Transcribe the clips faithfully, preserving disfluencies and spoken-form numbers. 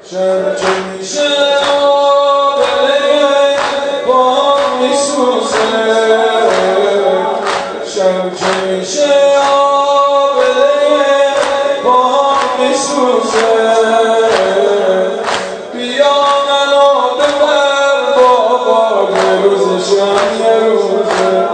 شب که میشه آبله با میسوزه شب که میشه آبله با میسوزه بیا منو ببر بابا یه روزشم یه روزه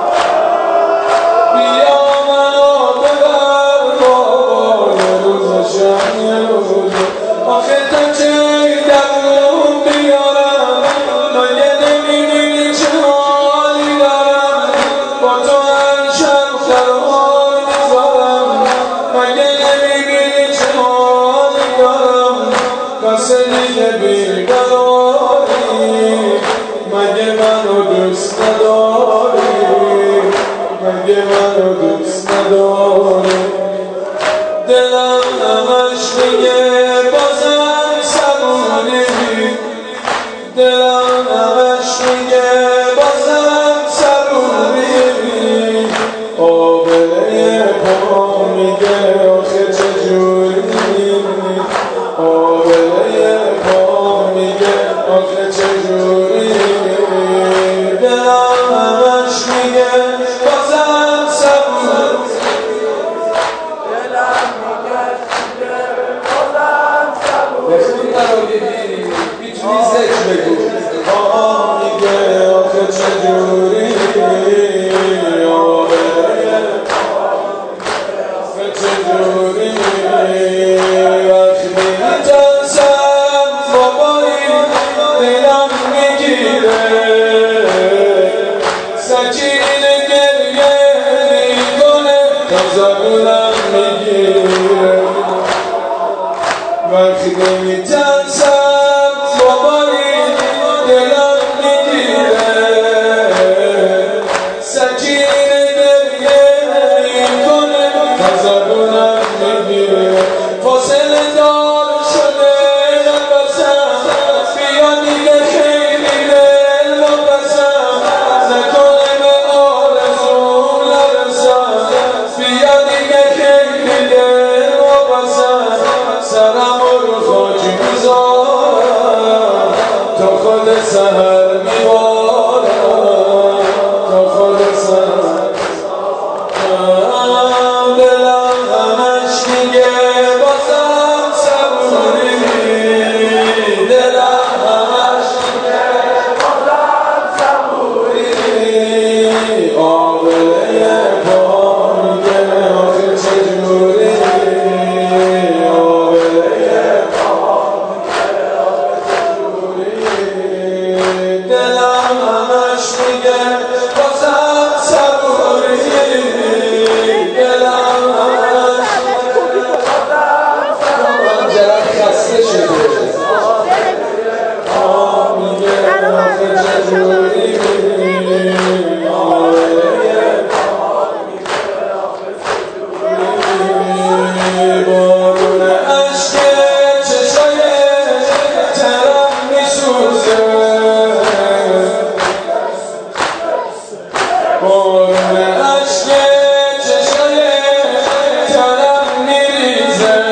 بیا منو ببر بابا یه روزشم یه روزه آخه تا چه درون بیارم مگه نمیبینی چه حالی دارم با تو هر شب خرال میذارم مگه نمیبینی چه حالی دارم واسه دیگه بیقراری مگه منو دوست نداری مگه منو دوست نداری دلم همش میگه بازم صبوری دلم همش میگه بازم صبوری آبله پا میگه آخه چجوری آبله پا میگه آخه چجوری دلم همش میگه بازم صبوری میتونی ذکر بگو آه میگه آخه چجوری آخه چجوری وقتی میترسم بابایی دلم میگیره سکینه گریه میکنه تا زبونم میگیره وقتی میترسم بابایی دلم میگیره سکینه گریه میکنه تا زبونم میگیره فاصله دار شده نفسم بیا دیگه خیلی دل مپسم نکنه به آرزوم نرسم بیا دیگه خیلی دل مپسم سرم رو خاک میذارم تا خود سهر میبارم تا خود سهر دلم همش میگه بازم صبوری دلم همش میگه بازم صبوری آبله پا میگه آخه چجوری دلم همش میگه بازم صبوری دلم همش میگه بازم صبوری جرم خسته شده آه میگه آخه چجوری بارون عشق چشای ترم میسوزه بارون عشق چشای ترم میریزه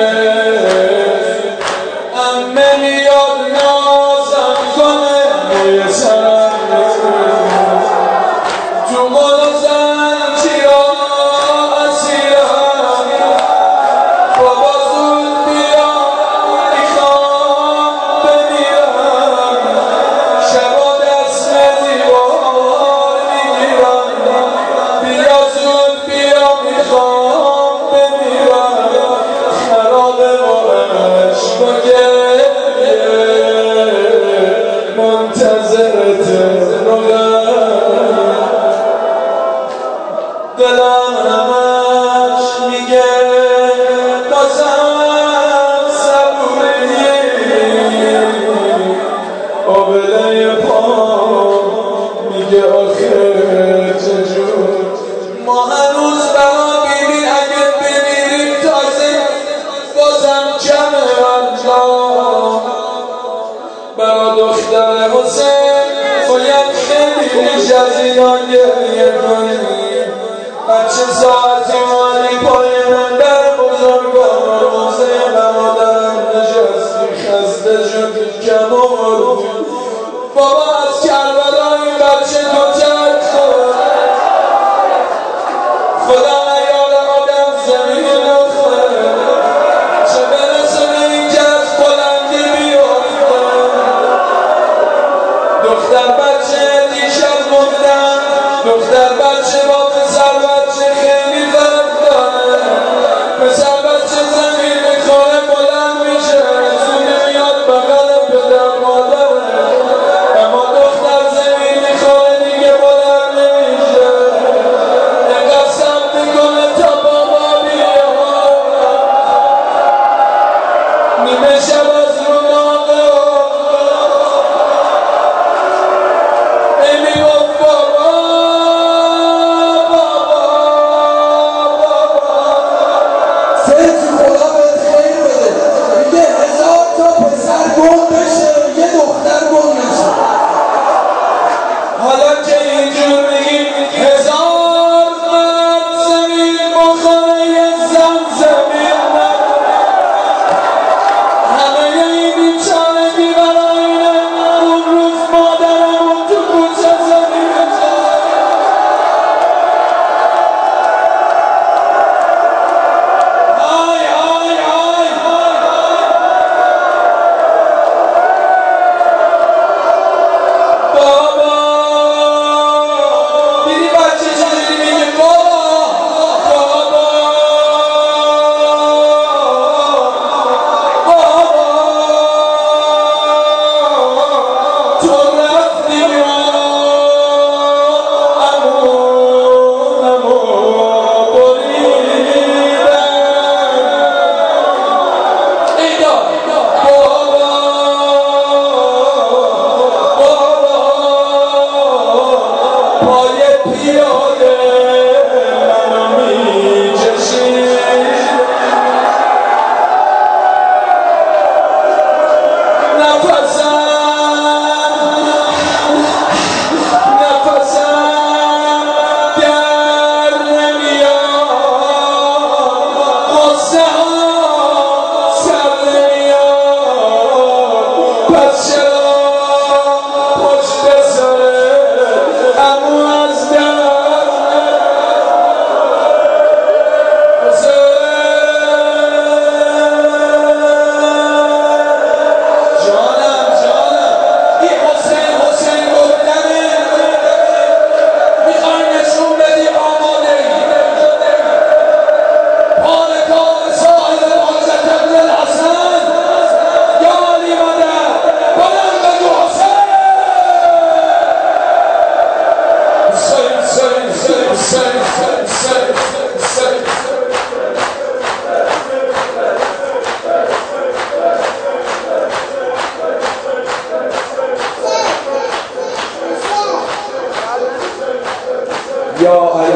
عمه میاد نازم کنه موی سرم تو گلزن چیا اسیرم بابا زود بیا میخوام بمیرم شبا دست دیوار میگیرم بیا زود بیا میخوام بمیرم خرابه با عشق و گریه منتظرت رویم دلم همش میگه بازم صبوری آبله پا میگه آخه چجور ما هنوز برا بیبی اگه بمیریم تازه بازم کمه انجام برا دختر حسین باید خیلی بیش از اینا گریه کنیم بچه ساعتی مانی پای من در بزرگان روزه برادرم نشستی خسته دست شد کمار بابا از کربلا این بچه تو چند خود خدا نیال آدم زمین نخواه چه برسه به این که از بلندی بیافته دختر بچه دیشب گفتن دختر بچه با پسر بچه خیلی فرق داره پسر بچه زمین میخوره بلند میشه زود میاد بغل پدر مادره اما دختر زمین میخوره دیگه بلند نمیشه اینقدر سب میکنه تا بابا بیاد نیمه شب از رو ناقه ایمی گفت بابا حالا که اینجور میگیم هزار مرد زمین بخوره یه زن زمین نکنه همه این بیچارگی برای اینه اون روز مادرمون تو کوچه زمین های های های بابا دیدی بچه چجوری میگه بابا بابا بابا تو رفتی امو امو بریدن اینا بابا بابا پای پیاده منو میکشی نفسم نفسم در نمیاد غصه ها سر نمیاد پس چرا پشت سر امو از در جانم جانم این حسین حسین گفتنه میخوای نشون بدی آماده ای حال کار صاحب حاجت ابن الحسن یا علی مدد بلند بگو حسین حسین حسین حسین حسین حسین حسین یا علی